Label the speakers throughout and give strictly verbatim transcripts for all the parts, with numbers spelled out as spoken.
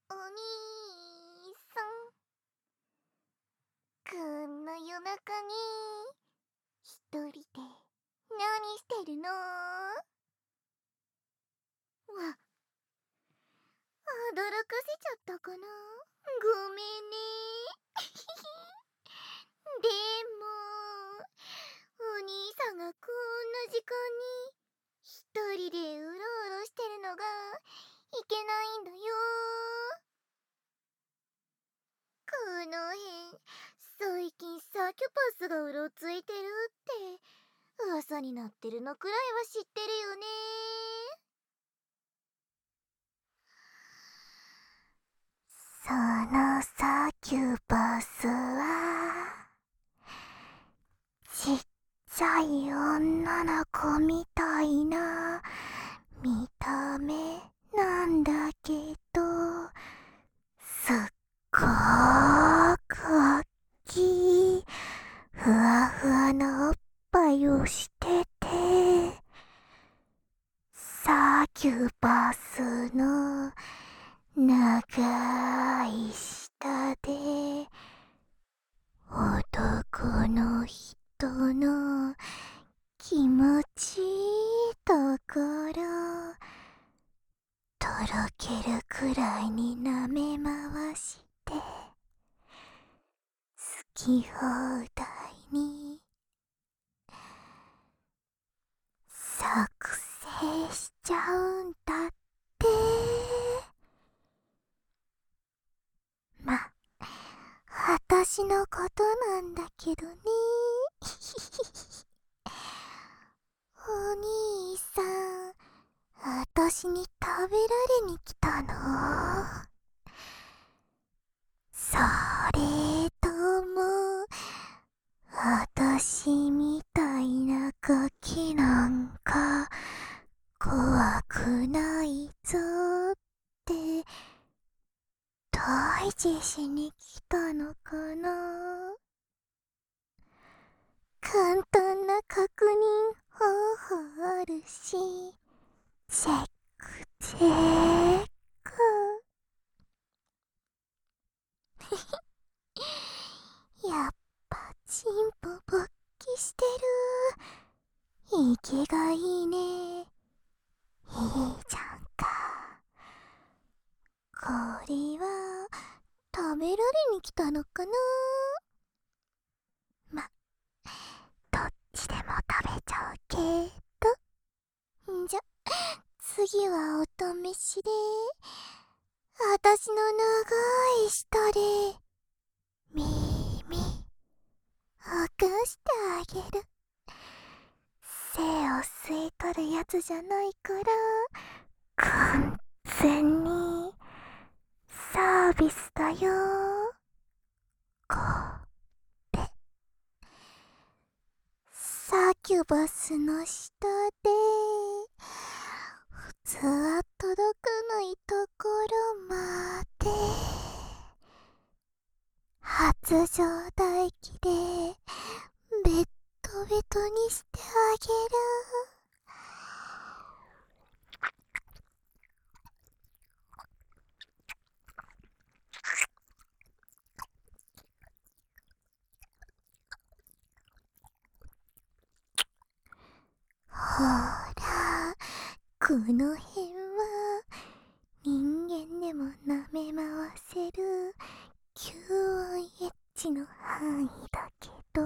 Speaker 1: お兄さん、こんな夜中に一人で何してるの？わ、驚かせちゃったかな。ごめんね。でもお兄さんがこんな時間に一人でうろうろしてるのがいけないんだよ。この辺最近サキュパスがうろついてるって噂になってるのくらいは知ってるよね。そのサキュパスはちっちゃい女の子みたいな見た目なんだけど、すっごーくおっきいふわふわなおっぱいをしてて、サキュパスの長い舌で男の人の気持ちいいところとろけるくらいに舐め回して好き放題に作成しちゃうんだって。ま、私のことなんだけどね。お兄さん、私に食べられに来たの？それとも私みたいなガキなんか怖くないぞって退治しに来たのかな。簡単な確認方法あるし、チェックチェック。やっぱチンポ勃起してる。息がいいね。いいじゃんか。これは食べられに来たのかな。ま、どっちでも食べちゃうけど。んじゃ、次はお試しで私の長い舌で耳起こしてあげる。精を吸い取るやつじゃないから完全にサービスだよ。これサキュバスの下で普通は届かないところまで発情唾液でベッドベトにしてあげる。ほら、この辺は人間でも舐め回せるキューアイエッジの範囲だけど、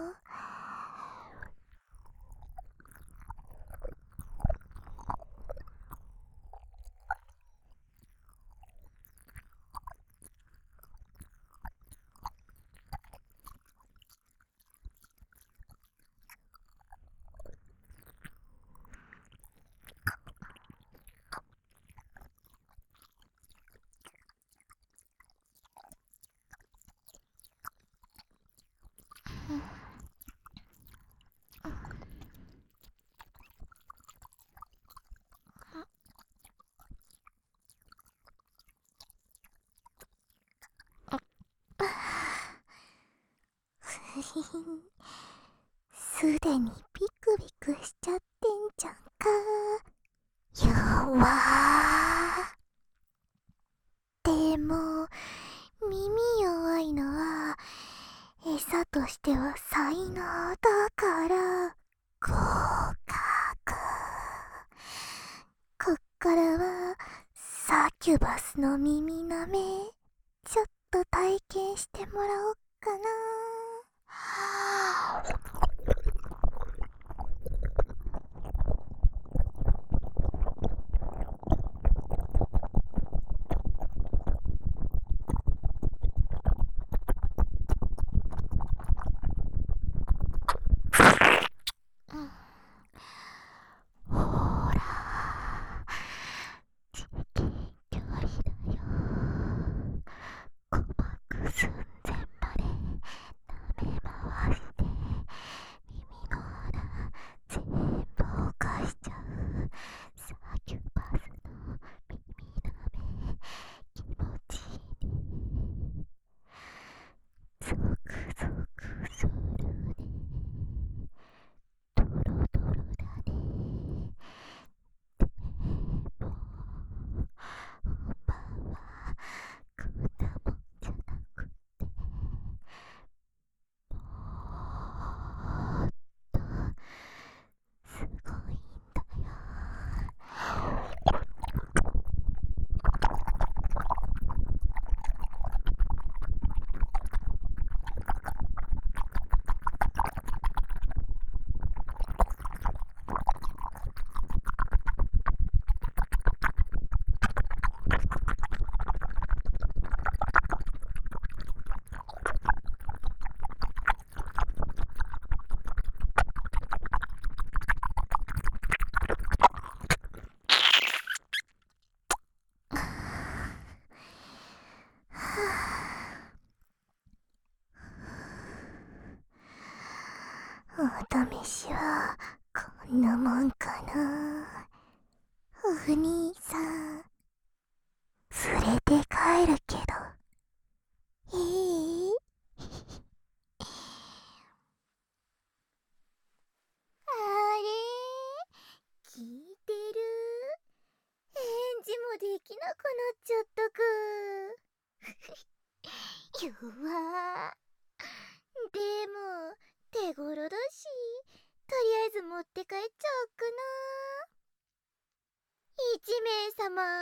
Speaker 1: すでにビクビクしちゃってんじゃんか。やわー。ででも耳弱いのは餌としては才能だから合格。こっからはサキュバスの耳なめちょっと体験してもらおっかな。ほら、至近距離だよ。鼓膜寸前まで舐め回して耳の穴全部をかしちゃうサキュバスの耳なめ気持ちいいね。ゾクゾクするね。ドロドロだね。でも本番はこんなもんじゃなくて、もっとすごいんだよ。お試しはこんなもんかな。お兄さん連れて帰るけどいい？あれ聞いてる？返事もできなくなっちゃったく。弱。でも手頃だし、とりあえず持って帰っちゃおっかな。一名様